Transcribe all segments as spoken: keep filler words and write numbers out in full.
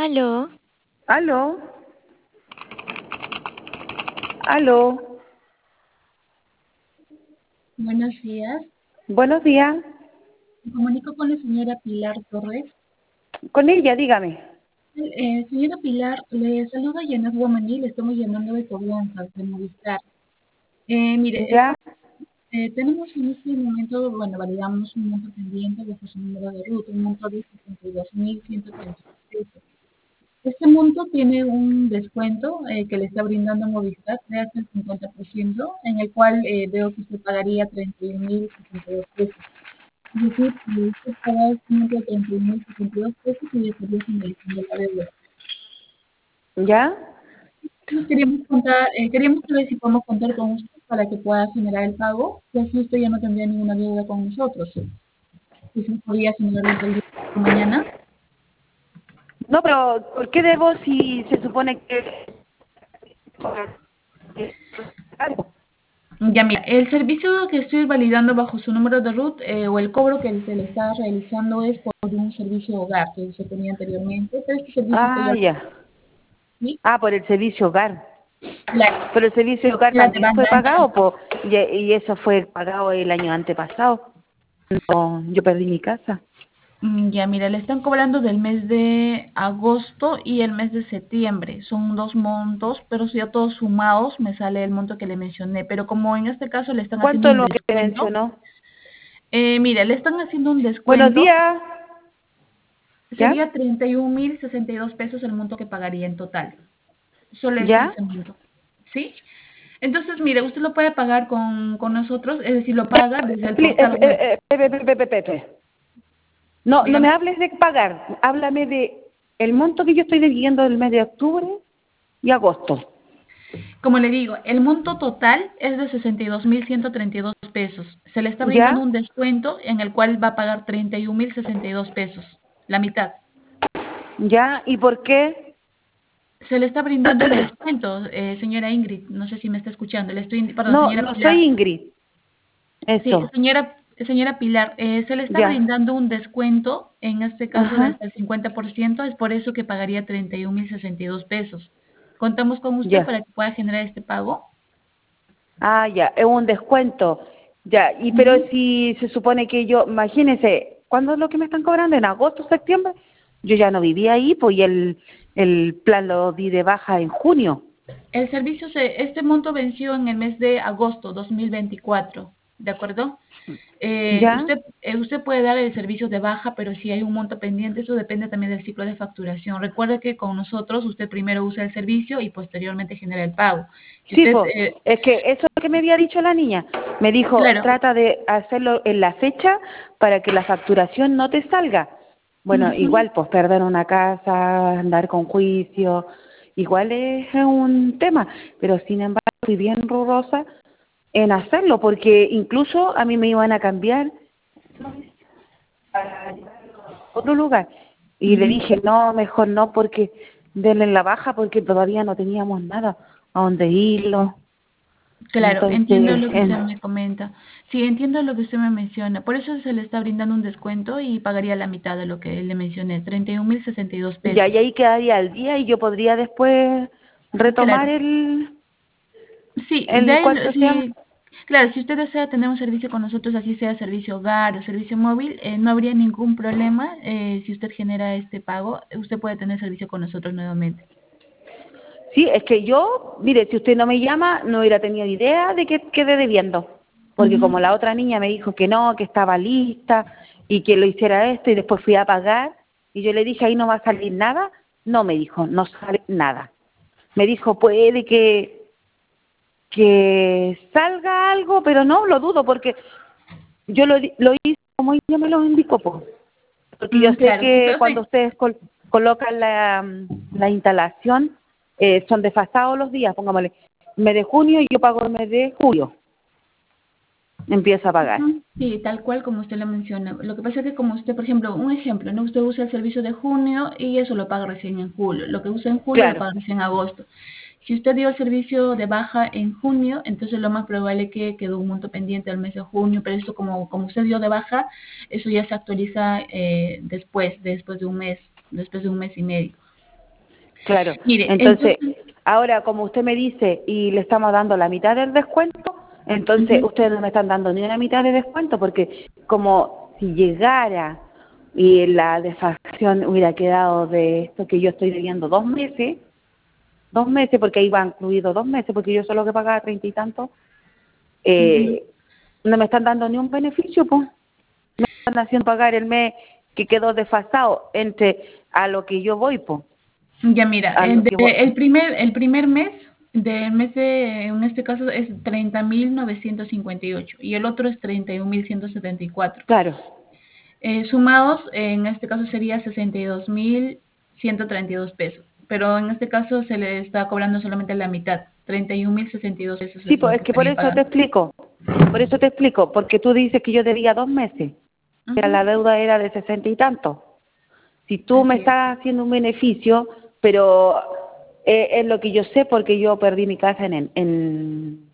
Aló, Aló, aló, Buenos días. buenos días. Me comunico con la señora Pilar Torres. Con ella, dígame. Eh, señora Pilar, le saluda Janet Guamaní, le estamos llamando de Cobranza, de Movistar. Eh, mire, Ya, está- eh, tenemos en este momento, bueno, validamos un monto pendiente de su número de ruta, un monto de sesenta y dos mil ciento treinta pesos. Este monto tiene un descuento eh, que le está brindando Movistar de hasta el cincuenta por ciento, en el cual eh, veo que usted pagaría treinta y un mil sesenta y dos pesos. Es decir, si usted paga este monto de treinta y un mil sesenta y dos pesos y ya estaría finalizando la deuda. ya. Entonces queríamos contar, eh, queríamos saber si podemos contar con usted para que pueda generar el pago, y así usted ya no tendría ninguna deuda con nosotros. Y se podría generar desde el día de mañana. No, pero ¿por qué debo si se supone que... algo? Ya mira, el servicio que estoy validando bajo su número de RUT eh, o el cobro que se le está realizando es por un servicio hogar que se tenía anteriormente, pero este servicio usted Ah, ya lo ya. tiene, Ah, por el servicio hogar. la Pero el servicio hogar era de también fue banda ancha. pagado, po, y, y eso fue pagado el año antepasado. No, yo perdí mi casa. Mm, Ya, mira, le están cobrando del mes de agosto y el mes de septiembre. Son dos montos, pero si ya todos sumados me sale el monto que le mencioné. Pero como en este caso le están haciendo ¿Cuánto es un lo que te descuento, mencionó? eh, mira, le están haciendo un Buenos descuento, días. ¿Ya? sería treinta y un mil sesenta y dos pesos el monto que pagaría en total. Solo es ¿Ya? ese monto, ¿sí? Entonces, mire, usted lo puede pagar con, con nosotros, es decir, lo Ya, paga desde el expli- eh, portal web. eh, eh, Pepe, Pepe, Pepe, Pepe. No, no me Dígame. hables de pagar, háblame de el monto que yo estoy debiendo del mes de octubre y agosto. Como le digo, el monto total es de sesenta y dos mil ciento treinta y dos pesos. Se le está brindando ¿Ya? un descuento en el cual va a pagar treinta y un mil sesenta y dos pesos, la mitad. ¿Ya? ¿Y por qué? Se le está brindando un descuento, eh, señora Ingrid, no sé si me está escuchando, le estoy, perdón, No, señora no Pilar. soy Ingrid. Sí, Eso. señora, señora Pilar, eh, se le está Ya. brindando un descuento, en este caso de Ajá. hasta el cincuenta por ciento, es por eso que pagaría treinta y un mil sesenta y dos pesos. ¿Contamos con usted Ya. para que pueda generar este pago? Ah, ya, es un descuento. Ya, y pero Ujú. si se supone que yo, imagínese, ¿cuándo es lo que me están cobrando? ¿En agosto, septiembre? Yo ya no vivía ahí, pues y el, el plan lo di de baja en junio. El servicio, se, este monto venció en el mes de agosto dos mil veinticuatro, ¿de acuerdo? Eh, ¿Ya? usted, eh, usted puede dar el servicio de baja, pero si hay un monto pendiente, eso depende también del ciclo de facturación. Recuerde que con nosotros usted primero usa el servicio y posteriormente genera el pago. Si Sí, usted, pues, eh, es que eso es lo que me había dicho la niña. Me dijo, claro, trata de hacerlo en la fecha para que la facturación no te salga. Bueno, ujú, igual, pues perder una casa, andar con juicio, igual es un tema, pero sin embargo, estoy bien rigurosa en hacerlo, porque incluso a mí me iban a cambiar a otro lugar. Y le ujú. dije, no, mejor no, porque denle la baja, porque todavía no teníamos nada a dónde irlo. Claro, entiendo Entonces, lo que usted en- me comenta. Sí, entiendo lo que usted me menciona. Por eso se le está brindando un descuento y pagaría la mitad de lo que le mencioné, treinta y un mil sesenta y dos ya, pesos. y ahí quedaría el día y yo podría después retomar Claro. el, Sí, de el ahí, ¿cuánto se llama? sí, claro, si usted desea tener un servicio con nosotros, así sea servicio hogar o servicio móvil, eh, no habría ningún problema. Eh, si usted genera este pago, usted puede tener servicio con nosotros nuevamente. Sí, es que yo, mire, si usted no me llama, no hubiera tenido idea de que quedé debiendo. Porque Ujú. como la otra niña me dijo que no, que estaba lista y que lo hiciera esto y después fui a pagar y yo le dije ahí no va a salir nada, no me dijo, no sale nada. Me dijo puede que, que salga algo, pero no, lo dudo porque yo lo, di- lo hice como ella me lo indicó, po. Porque yo Mm, sé claro, que cuando entonces, ustedes col- colocan la, mm, la instalación, eh, son desfasados los días, pongámosle, mes de junio y yo pago el mes de julio, empiezo a pagar. ujú, sí, tal cual como usted lo menciona. Lo que pasa es que como usted, por ejemplo, un ejemplo, ¿no? Usted usa el servicio de junio y eso lo paga recién en julio. Lo que usa en julio lo Claro, paga recién en agosto. Si usted dio el servicio de baja en junio, entonces lo más probable es que quedó un monto pendiente al mes de junio, pero esto como, como usted dio de baja, eso ya se actualiza eh, después, después de un mes, después de un mes y medio. Claro. Mire, Entonces, entonces, ahora como usted me dice y le estamos dando la mitad del descuento, entonces ujú, ustedes no me están dando ni una mitad de descuento porque como si llegara y la desfacción hubiera quedado de esto que yo estoy debiendo dos meses, dos meses porque ahí va incluido dos meses porque yo solo que pagaba treinta y tanto, ujú. eh, no me están dando ni un beneficio, pues. Me están haciendo pagar el mes que quedó desfasado entre a lo que yo voy, pues, Ya mira, a el, lo de- que voy. el primer el primer mes del mes de, en este caso es treinta mil novecientos cincuenta y ocho y el otro es treinta y un mil ciento setenta y cuatro. Claro, Eh, sumados, en este caso sería sesenta y dos mil ciento treinta y dos pesos, pero en este caso se le está cobrando solamente la mitad, treinta y un mil sesenta y dos pesos sí, es lo pues es que que por estaría eso te pagando. explico, por eso te explico, porque tú dices que yo debía dos meses, que Ujú, la deuda era de sesenta y tanto. Si tú me así es. estás haciendo un beneficio, pero eh, es lo que yo sé porque yo perdí mi casa en, en,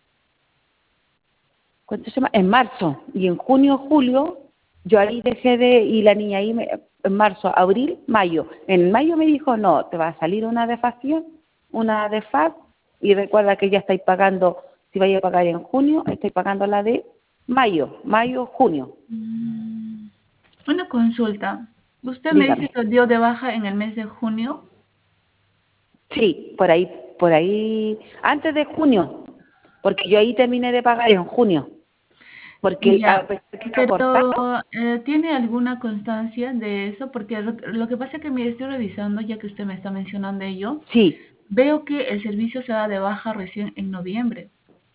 ¿cuánto se llama? En marzo. Y en junio, julio, yo ahí dejé de, y la niña ahí, me, en marzo, abril, mayo. En mayo me dijo, no, te va a salir una defacción, una defaz, y recuerda que ya estáis pagando, si vais a pagar en junio, estáis pagando la de mayo, mayo, junio. Mm, Una consulta. Usted me dice Dígame. que dio de baja en el mes de junio. Sí, por ahí, por ahí, antes de junio, porque yo ahí terminé de pagar en junio, porque a Ya, pesar que está pero cortado, eh, ¿tiene alguna constancia de eso? Porque lo, lo que pasa es que me estoy revisando, ya que usted me está mencionando ello, sí, veo que el servicio se da de baja recién en noviembre.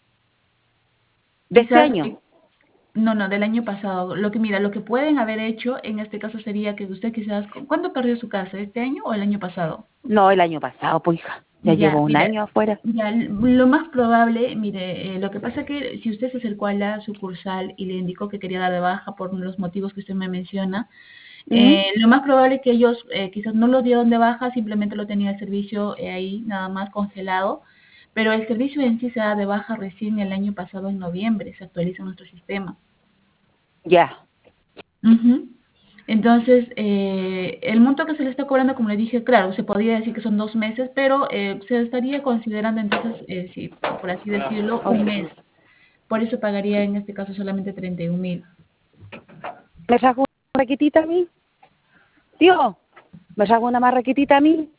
de este Quizás, año. eh, no, no, del año pasado. Lo que mira, lo que pueden haber hecho en este caso sería que usted quizás, ¿cuándo perdió su casa? ¿Este año o el año pasado? No, el año pasado, pues hija, ya llevo Ya, un mire, año afuera. ya, lo más probable, mire, eh, lo que pasa que si usted se acercó a la sucursal y le indicó que quería dar de baja por los motivos que usted me menciona, Ujú. eh, lo más probable es que ellos eh, quizás no lo dieron de baja, simplemente lo tenía el servicio eh, ahí nada más congelado, pero el servicio en sí se da de baja recién el año pasado en noviembre, se actualiza nuestro sistema. Ya, Ujú. Entonces, eh, el monto que se le está cobrando, como le dije, claro, se podría decir que son dos meses, pero eh, se estaría considerando entonces, eh, sí, por así decirlo, un mes. ok. Por eso pagaría en este caso solamente treinta y un mil. ¿Me saco una marraquetita a mí? Tío, ¿me saco una marraquetita a mí?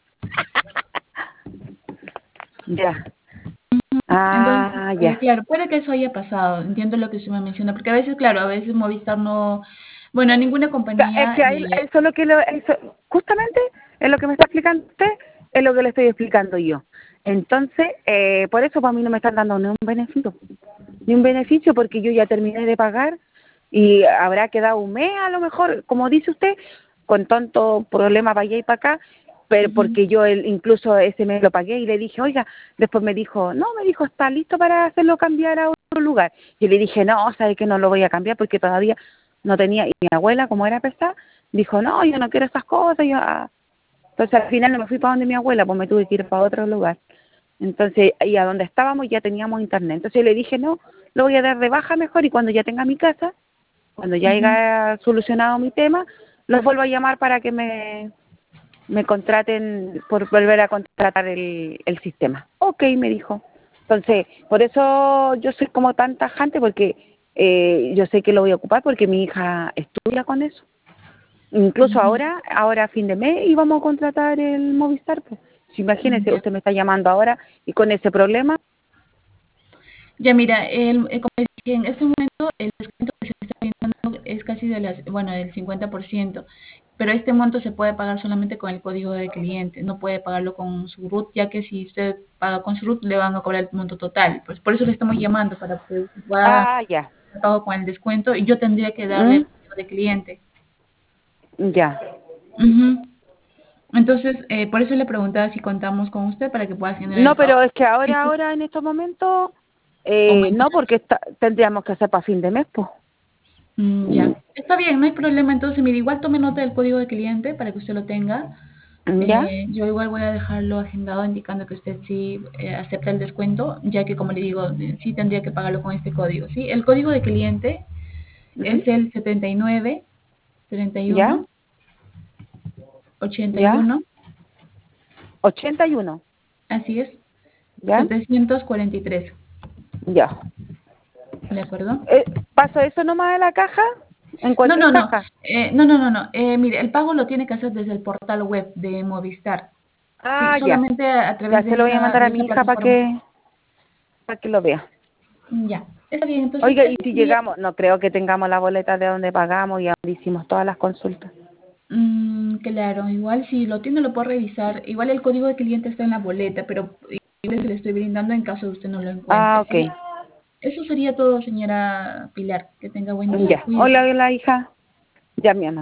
Ya. Entonces, Ah, eh, ya. claro, puede que eso haya pasado, entiendo lo que usted me menciona, porque a veces, claro, a veces Movistar no, bueno, ninguna Ca- Es compañía, que ahí- eh, eso es lo que lo, eso, justamente es lo que me está explicando usted, es lo que le estoy explicando yo. Entonces, eh, por eso para mí no me están dando ni un beneficio, ni un beneficio porque yo ya terminé de pagar y habrá quedado un mes a lo mejor, como dice usted, con tanto problema para allá y para acá, pero ujú, porque yo el, incluso ese mes lo pagué y le dije, oiga, después me dijo, no, me dijo, está listo para hacerlo cambiar a otro lugar. Y le dije, no, sabe que no lo voy a cambiar porque todavía no tenía, y mi abuela, como era pesada, dijo, no, yo no quiero esas cosas, yo, ah. Entonces al final no me fui para donde mi abuela, pues me tuve que ir para otro lugar. Entonces, y a donde estábamos ya teníamos internet. Entonces yo le dije, no, lo voy a dar de baja mejor y cuando ya tenga mi casa, cuando ya ujú. haya solucionado mi tema, los vuelvo a llamar para que me, me contraten, por volver a contratar el, el sistema. Ok, me dijo. Entonces, por eso yo soy como tan tajante, porque eh, yo sé que lo voy a ocupar porque mi hija estudia con eso. Incluso Ujú. ahora, ahora a fin de mes íbamos a contratar el Movistar. Pues. Si imagínese, Ya. usted me está llamando ahora y con ese problema, Ya mira, el, eh, como dije, en este momento el descuento que se está brindando es casi de las, bueno, del cincuenta por ciento, pero este monto se puede pagar solamente con el código de cliente, no puede pagarlo con su R U T, ya que si usted paga con su R U T le van a cobrar el monto total. Pues por eso le estamos llamando, para que pueda ah, ya, hacer pago con el descuento y yo tendría que darle el ¿Mm? código de cliente. ya. Ujú. Entonces, eh, por eso le preguntaba si contamos con usted para que pueda generar el No, pago. pero es que ahora, ahora en estos momentos, O eh, no, mañana. porque está, tendríamos que hacer para fin de mes, pues. Mm, ya. Está bien, no hay problema. Entonces, mire, igual tome nota del código de cliente para que usted lo tenga. ¿Ya? Eh, yo igual voy a dejarlo agendado indicando que usted sí eh, acepta el descuento, ya que como le digo, eh, sí tendría que pagarlo con este código, ¿sí? El código de cliente Ujú. es el setenta y nueve, treinta y ¿Ya? uno, ochenta y ¿Ya? uno, ochenta y uno. Así es. ¿Ya? setecientos cuarenta y tres. Ya. ¿De acuerdo? Eh, ¿Paso eso nomás a la caja? ¿En No, cualquier no, no. caja? Eh, no, no, no, no. Eh, mire, el pago lo tiene que hacer desde el portal web de Movistar. Sí, Ah, ya. solamente a, a Ya través se de lo voy a esa, mandar de a esa mi hija para plataforma. que, para que lo vea. Ya. Está bien, entonces Oiga, y eso si sería. llegamos, no creo que tengamos la boleta de donde pagamos y a donde hicimos todas las consultas. Mm, claro, igual si lo tiene lo puedo revisar. Igual el código de cliente está en la boleta, pero igual se le estoy brindando en caso de usted no lo Ah, encuentre. ok. ¿Sí? Eso sería todo, señora Pilar. Que tenga buen día. Ya. Cuídese. Hola, hola, hija. Ya, mi amor.